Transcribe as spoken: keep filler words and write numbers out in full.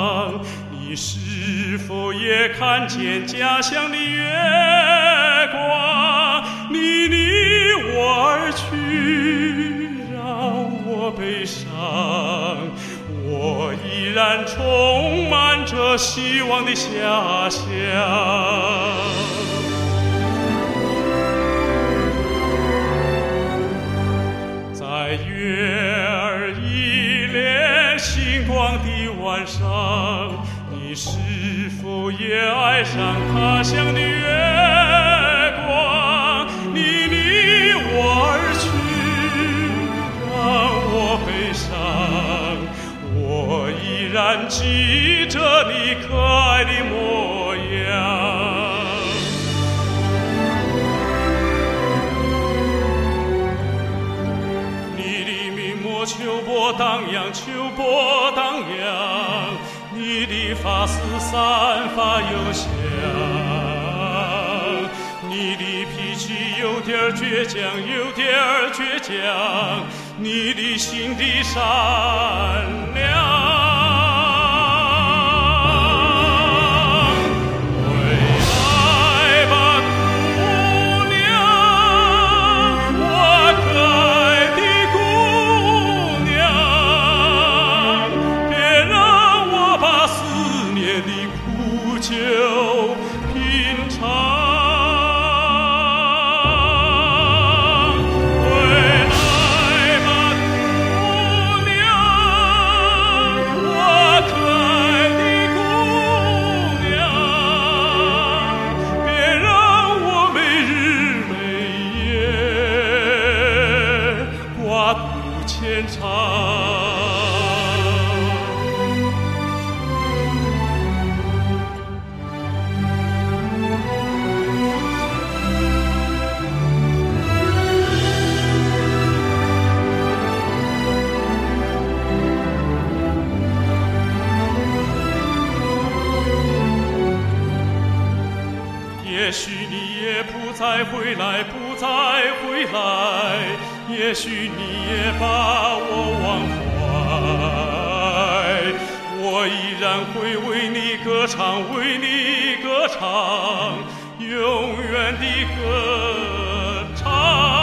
你是否也看见家乡的月光？你离我而去，让我悲伤。我依然充满着希望的遐想。在月儿依恋星光的晚上，你是否也爱上他乡的月光？你离我而去，让我悲伤。我依然记着你可爱的模样。秋波荡漾，秋波荡漾，你的发丝散发幽香，你的脾气有点倔强，有点倔强，你的心地善良。牵肠。也许你也不再回来，不再回来，也许你也把我忘怀，我依然会为你歌唱，为你歌唱，永远的歌唱。